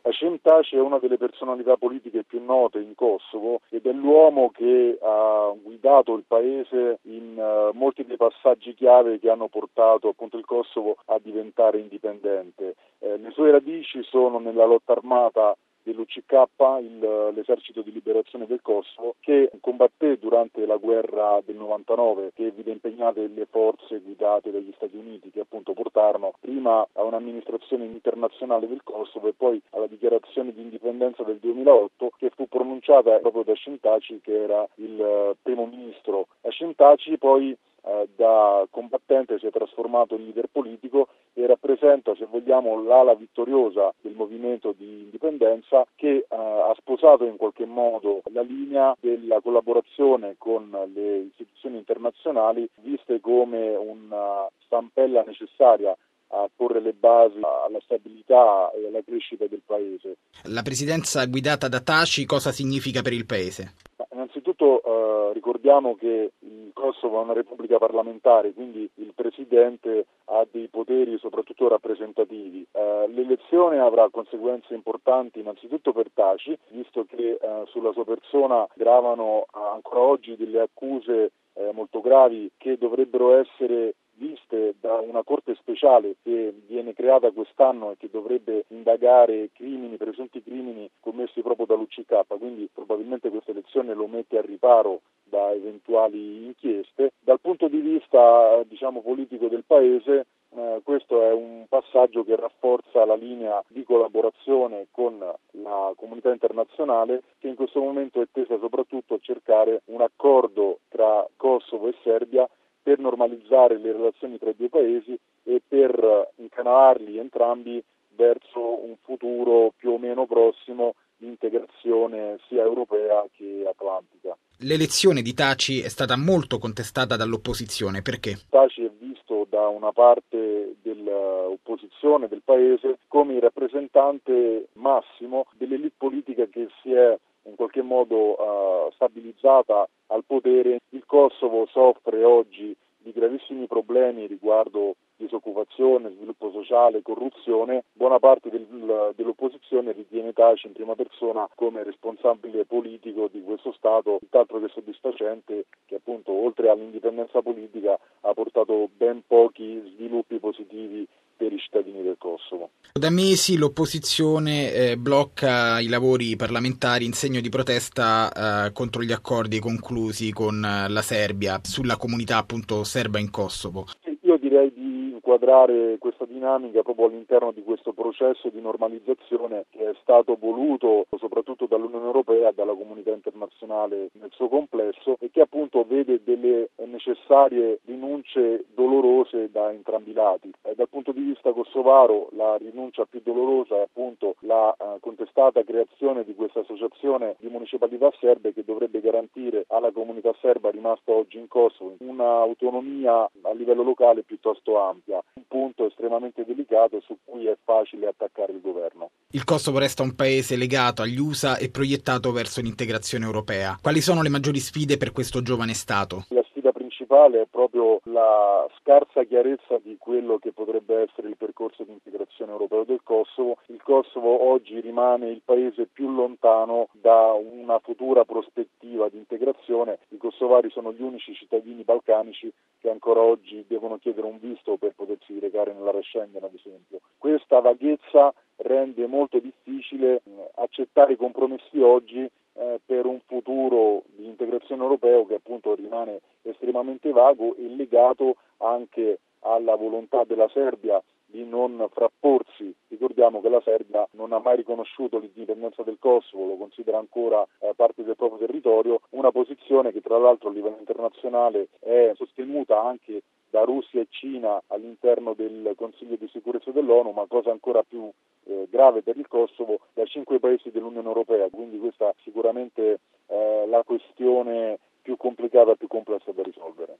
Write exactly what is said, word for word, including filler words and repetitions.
Hashim Thaçi è una delle personalità politiche più note in Kosovo ed è l'uomo che ha guidato il paese in uh, molti dei passaggi chiave che hanno portato appunto il Kosovo a diventare indipendente. Eh, le sue radici sono nella lotta armata dell'U C K, il, l'esercito di liberazione del Kosovo, che combatté durante la guerra del novantanove, che vide impegnate le forze guidate dagli Stati Uniti, che appunto portarono prima a un'amministrazione internazionale del Kosovo e poi alla dichiarazione di indipendenza del duemilaotto, che fu pronunciata proprio da Hashim Thaçi, che era il primo ministro. Hashim Thaçi poi eh, da combattente si è trasformato in leader politico e rappresenta, se vogliamo, l'ala vittoriosa del movimento di indipendenza, che eh, ha sposato in qualche modo la linea della collaborazione con le istituzioni internazionali, viste come una stampella necessaria a porre le basi alla stabilità e alla crescita del paese. La presidenza guidata da Thaçi cosa significa per il paese? Innanzitutto eh, ricordiamo che il Kosovo è una repubblica parlamentare, quindi il presidente ha dei poteri soprattutto rappresentativi. Eh, l'elezione avrà conseguenze importanti innanzitutto per Thaçi, visto che eh, sulla sua persona gravano ancora oggi delle accuse eh, molto gravi che dovrebbero essere viste da una corte speciale che viene creata quest'anno e che dovrebbe indagare crimini, presunti crimini commessi proprio dall'U C K, quindi probabilmente questa elezione lo mette a riparo da eventuali inchieste. Dal punto di vista diciamo politico del paese, eh, questo è un passaggio che rafforza la linea di collaborazione con la comunità internazionale, che in questo momento è tesa soprattutto a cercare un accordo tra Kosovo e Serbia per normalizzare le relazioni tra i due paesi e per incanalarli entrambi verso un futuro più o meno prossimo di integrazione sia europea che atlantica. L'elezione di Thaçi è stata molto contestata dall'opposizione, perché? Thaçi è visto da una parte dell'opposizione del paese come il rappresentante massimo dell'elite politica che si è in qualche modo uh, stabilizzata al potere. Il Kosovo soffre oggi di gravissimi problemi riguardo disoccupazione, sviluppo sociale, corruzione. Buona parte del, dell'opposizione ritiene Thaçi in prima persona come responsabile politico di questo Stato, tutt'altro che soddisfacente, che appunto oltre all'indipendenza politica ha portato ben pochi sviluppi positivi per i cittadini del Kosovo. Da mesi l'opposizione eh, blocca i lavori parlamentari in segno di protesta eh, contro gli accordi conclusi con eh, la Serbia sulla comunità appunto serba in Kosovo. Io direi di inquadrare questa dinamica proprio all'interno di questo processo di normalizzazione che è stato voluto soprattutto dall'Unione Europea e dalla comunità internazionale nel suo complesso e che appunto vede delle necessarie rinunce dolorose da entrambi i lati. Eh, dal punto di vista kosovaro la rinuncia più dolorosa è appunto la eh, contestata creazione di questa associazione di municipalità serbe che dovrebbe garantire alla comunità serba rimasta oggi in Kosovo un'autonomia a livello locale piuttosto ampia, un punto estremamente delicato su cui è facile attaccare il governo. Il Kosovo resta un paese legato agli U S A e proiettato verso l'integrazione europea. Quali sono le maggiori sfide per questo giovane Stato? La sfida principale è proprio la scarsa chiarezza di quello che potrebbe essere il percorso di integrazione europeo del Kosovo. Il Kosovo oggi rimane il paese più lontano da una futura prospettiva di integrazione. I kosovari sono gli unici cittadini balcanici che ancora oggi devono chiedere un visto per potersi recare nell'area Schengen, ad esempio. Questa vaghezza rende molto difficile accettare i compromessi oggi eh, per un futuro di integrazione europeo che appunto rimane estremamente vago e legato anche alla volontà della Serbia di non frapporsi. Ricordiamo che la Serbia non ha mai riconosciuto l'indipendenza del Kosovo, lo considera ancora eh, parte del proprio territorio, una posizione che tra l'altro a livello internazionale è sostenuta anche da Russia e Cina all'interno del Consiglio di sicurezza dell'ONU, ma cosa ancora più eh, grave per il Kosovo, da cinque paesi dell'Unione Europea, quindi questa sicuramente è la questione più complicata e più complessa da risolvere.